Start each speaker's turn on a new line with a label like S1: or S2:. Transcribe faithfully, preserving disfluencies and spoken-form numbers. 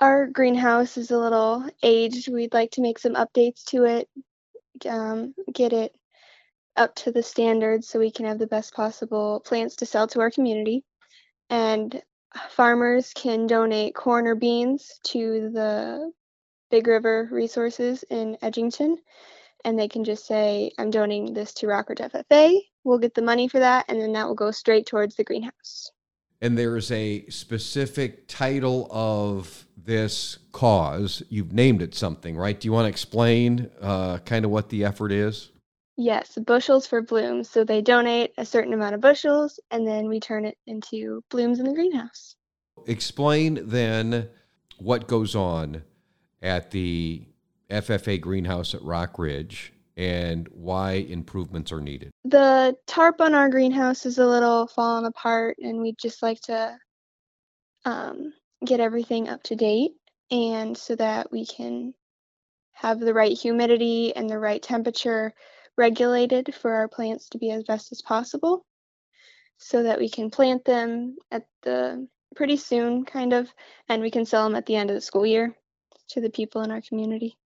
S1: Our greenhouse is a little aged. We'd like to make some updates to it, um, get it up to the standards so we can have the best possible plants to sell to our community. And farmers can donate corn or beans to the Big River Resources in Edgington, and they can just say, I'm donating this to Rockridge F F A. We'll get the money for that, and then that will go straight towards the greenhouse.
S2: And there's a specific title of this cause. You've named it something, right? Do you want to explain uh, kind of what the effort is?
S1: Yes, bushels for blooms. So they donate a certain amount of bushels, and then we turn it into blooms in the greenhouse.
S2: Explain then what goes on at the F F A greenhouse at Rock Ridge and why improvements are needed.
S1: The tarp on our greenhouse is a little fallen apart, and we'd just like to um, get everything up to date, and so that we can have the right humidity and the right temperature regulated for our plants to be as best as possible, so that we can plant them at the pretty soon, kind of, and we can sell them at the end of the school year to the people in our community.